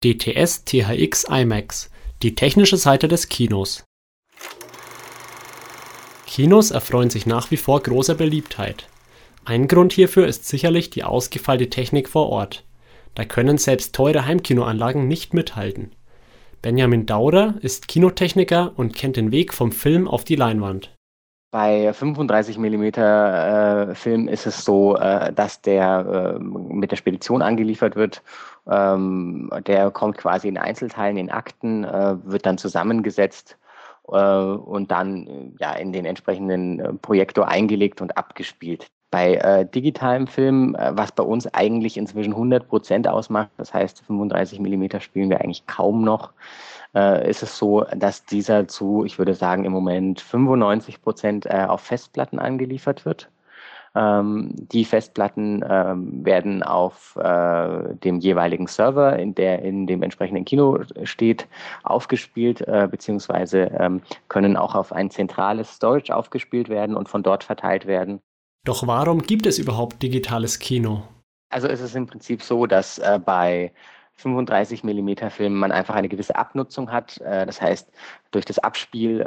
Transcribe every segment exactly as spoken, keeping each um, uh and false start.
D T S T H X IMAX – Die technische Seite des Kinos. Kinos erfreuen sich nach wie vor großer Beliebtheit. Ein Grund hierfür ist sicherlich die ausgefeilte Technik vor Ort. Da können selbst teure Heimkinoanlagen nicht mithalten. Benjamin Dauder ist Kinotechniker und kennt den Weg vom Film auf die Leinwand. Bei fünfunddreißig Millimeter äh, Film ist es so, äh, dass der äh, mit der Spedition angeliefert wird. Ähm, der kommt quasi in Einzelteilen, in Akten, äh, wird dann zusammengesetzt äh, und dann äh, ja, in den entsprechenden äh, Projektor eingelegt und abgespielt. Bei äh, digitalem Film, äh, was bei uns eigentlich inzwischen hundert Prozent ausmacht, das heißt fünfunddreißig Millimeter spielen wir eigentlich kaum noch, äh, ist es so, dass dieser zu, ich würde sagen, im Moment fünfundneunzig Prozent äh, auf Festplatten angeliefert wird. Ähm, die Festplatten ähm, werden auf äh, dem jeweiligen Server, in der in dem entsprechenden Kino steht, aufgespielt, äh, beziehungsweise ähm, können auch auf ein zentrales Storage aufgespielt werden und von dort verteilt werden. Doch warum gibt es überhaupt digitales Kino? Also es ist im Prinzip so, dass äh, bei fünfunddreißig Millimeter Filmen man einfach eine gewisse Abnutzung hat. Äh, das heißt, durch das Abspiel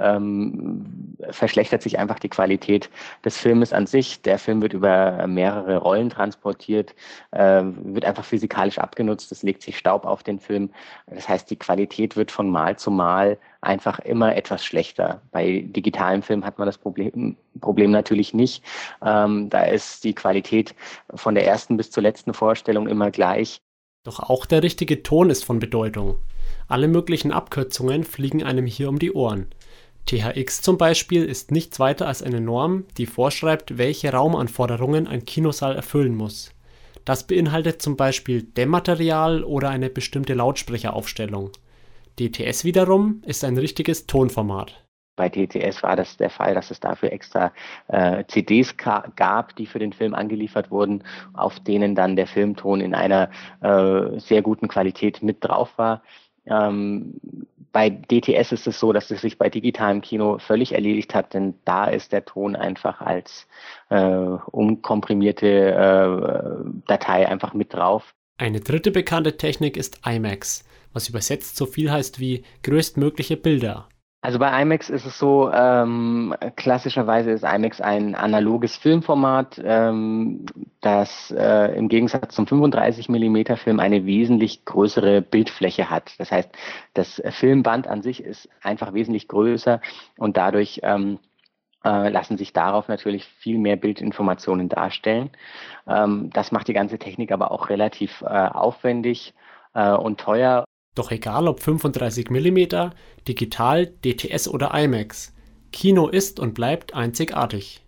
ähm, verschlechtert sich einfach die Qualität des Filmes an sich. Der Film wird über mehrere Rollen transportiert, äh, wird einfach physikalisch abgenutzt, es legt sich Staub auf den Film. Das heißt, die Qualität wird von Mal zu Mal einfach immer etwas schlechter. Bei digitalem Film hat man das Problem, Problem natürlich nicht. Ähm, da ist die Qualität von der ersten bis zur letzten Vorstellung immer gleich. Doch auch der richtige Ton ist von Bedeutung. Alle möglichen Abkürzungen fliegen einem hier um die Ohren. T H X zum Beispiel ist nichts weiter als eine Norm, die vorschreibt, welche Raumanforderungen ein Kinosaal erfüllen muss. Das beinhaltet zum Beispiel Dämmmaterial oder eine bestimmte Lautsprecheraufstellung. D T S wiederum ist ein richtiges Tonformat. Bei D T S war das der Fall, dass es dafür extra äh, C Ds gab, die für den Film angeliefert wurden, auf denen dann der Filmton in einer äh, sehr guten Qualität mit drauf war. Ähm, bei D T S ist es so, dass es sich bei digitalem Kino völlig erledigt hat, denn da ist der Ton einfach als äh, unkomprimierte äh, Datei einfach mit drauf. Eine dritte bekannte Technik ist IMAX, was übersetzt so viel heißt wie größtmögliche Bilder. Also bei IMAX ist es so, ähm, klassischerweise ist IMAX ein analoges Filmformat, ähm, das äh, im Gegensatz zum fünfunddreißig Millimeter Film eine wesentlich größere Bildfläche hat. Das heißt, das Filmband an sich ist einfach wesentlich größer und dadurch ähm, äh, lassen sich darauf natürlich viel mehr Bildinformationen darstellen. Ähm, das macht die ganze Technik aber auch relativ äh, aufwendig äh, und teuer. Doch egal ob fünfunddreißig Millimeter, digital, D T S oder IMAX, Kino ist und bleibt einzigartig.